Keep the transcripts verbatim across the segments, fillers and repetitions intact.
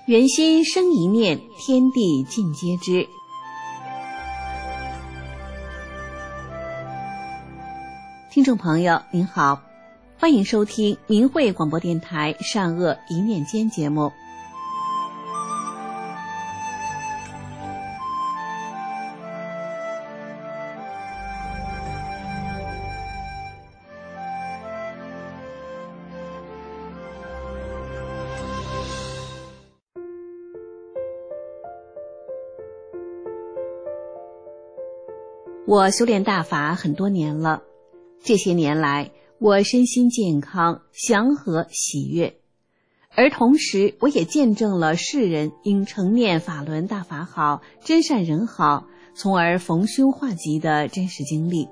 人心生一念，天地尽皆知。听众朋友您好，欢迎收听明慧广播电台善恶一念间节目。我修炼大法很多年了，这些年来我身心健康、祥和、喜悦，而同时我也见证了世人因承念法轮大法好、真善人好，从而逢凶化吉的真实经历。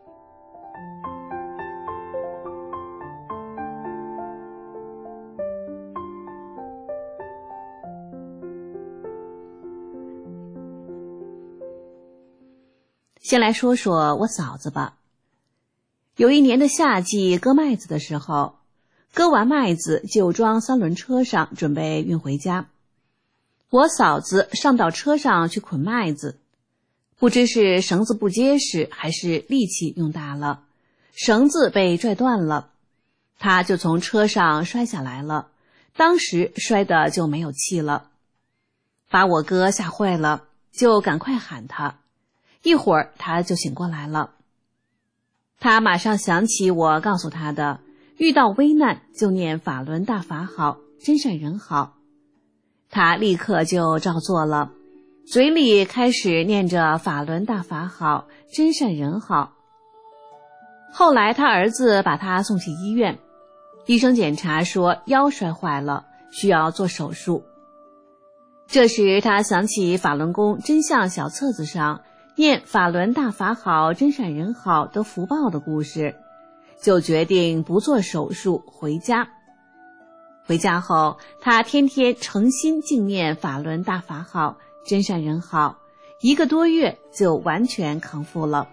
先来说说我嫂子吧。有一年的夏季割麦子的时候，割完麦子就装三轮车上准备运回家。我嫂子上到车上去捆麦子，不知是绳子不结实还是力气用大了，绳子被拽断了，她就从车上摔下来了，当时摔得就没有气了，把我哥吓坏了，就赶快喊他。一会儿他就醒过来了，他马上想起我告诉他的，遇到危难就念法轮大法好，真善人好。他立刻就照做了，嘴里开始念着法轮大法好，真善人好。后来他儿子把他送去医院，医生检查说腰摔坏了，需要做手术。这时他想起法轮功真相小册子上念法轮大法好，真善人好得福报的故事，就决定不做手术回家。回家后，他天天诚心敬念法轮大法好，真善人好，一个多月就完全康复了。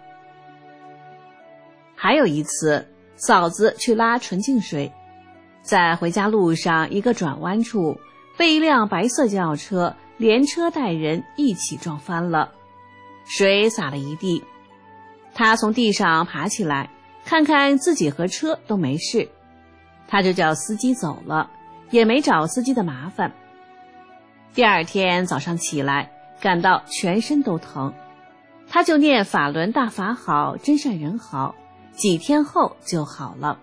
还有一次，嫂子去拉纯净水，在回家路上一个转弯处，被一辆白色轿车连车带人一起撞翻了，水洒了一地。他从地上爬起来，看看自己和车都没事，他就叫司机走了，也没找司机的麻烦。第二天早上起来，感到全身都疼，他就念法轮大法好，真善人好，几天后就好了。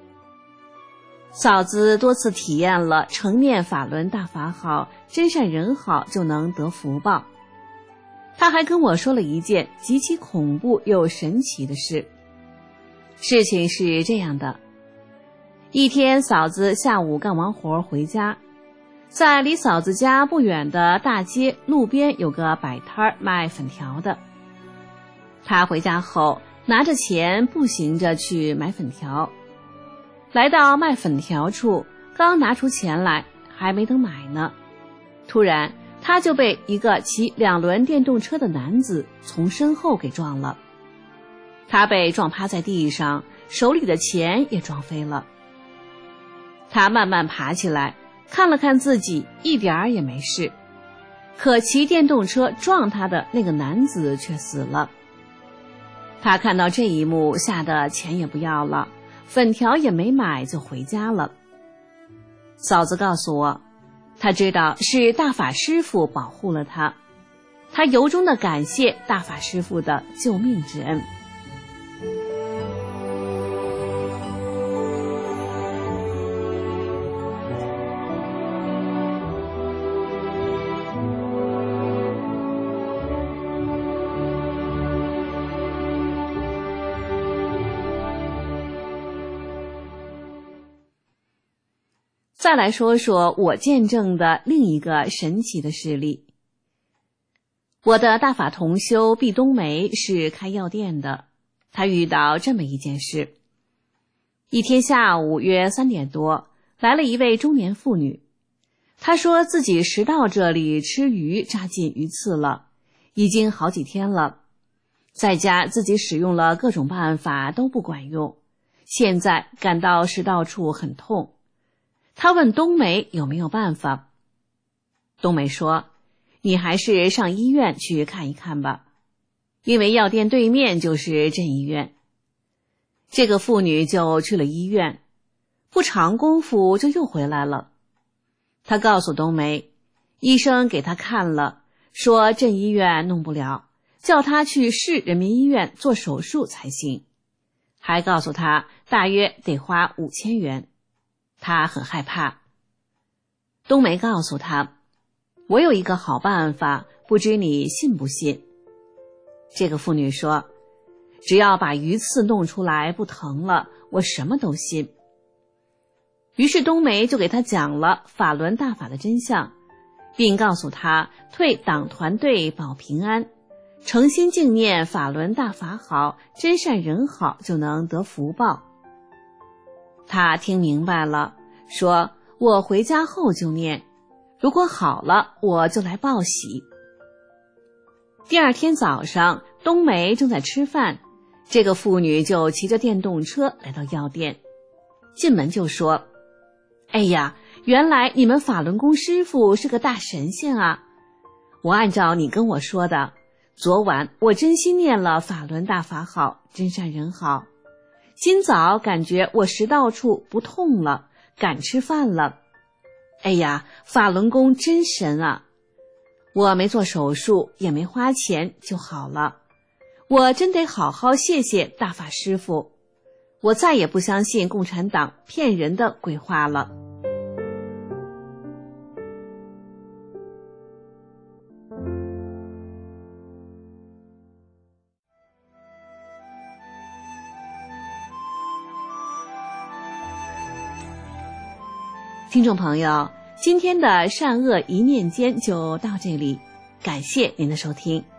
嫂子多次体验了承念法轮大法好，真善人好就能得福报。他还跟我说了一件极其恐怖又神奇的事。事情是这样的，一天嫂子下午干完活回家，在离嫂子家不远的大街路边有个摆摊卖粉条的。他回家后拿着钱步行着去买粉条，来到卖粉条处，刚拿出钱来，还没等买呢，突然他就被一个骑两轮电动车的男子从身后给撞了。他被撞趴在地上，手里的钱也撞飞了。他慢慢爬起来，看了看自己，一点儿也没事，可骑电动车撞他的那个男子却死了。他看到这一幕，吓得钱也不要了，粉条也没买就回家了。嫂子告诉我，他知道是大法师父保护了他，他由衷地感谢大法师父的救命之恩。再来说说我见证的另一个神奇的事例。我的大法同修毕冬梅是开药店的，她遇到这么一件事。一天下午约三点多，来了一位中年妇女，她说自己食道这里吃鱼扎进鱼刺了，已经好几天了，在家自己使用了各种办法都不管用，现在感到食道处很痛。他问冬梅有没有办法。 冬梅说，你还是上医院去看一看吧，因为药店对面就是镇医院。这个妇女就去了医院，不长功夫就又回来了。她告诉冬梅，医生给她看了，说镇医院弄不了，叫她去市人民医院做手术才行，还告诉她大约得花五千元。她很害怕。冬梅告诉她，我有一个好办法，不知你信不信。这个妇女说，只要把鱼刺弄出来不疼了，我什么都信。于是冬梅就给他讲了法轮大法的真相，并告诉他退党团队保平安，诚心敬念法轮大法好，真善人好，就能得福报。他听明白了，说我回家后就念，如果好了我就来报喜。第二天早上，冬梅正在吃饭，这个妇女就骑着电动车来到药店，进门就说，哎呀，原来你们法轮功师傅是个大神仙啊！我按照你跟我说的，昨晚我真心念了法轮大法好，真善人好。今早感觉我食道处不痛了，敢吃饭了。哎呀，法轮功真神啊！我没做手术，也没花钱就好了。我真得好好谢谢大法师父，我再也不相信共产党骗人的鬼话了。听众朋友，今天的善恶一念间就到这里，感谢您的收听。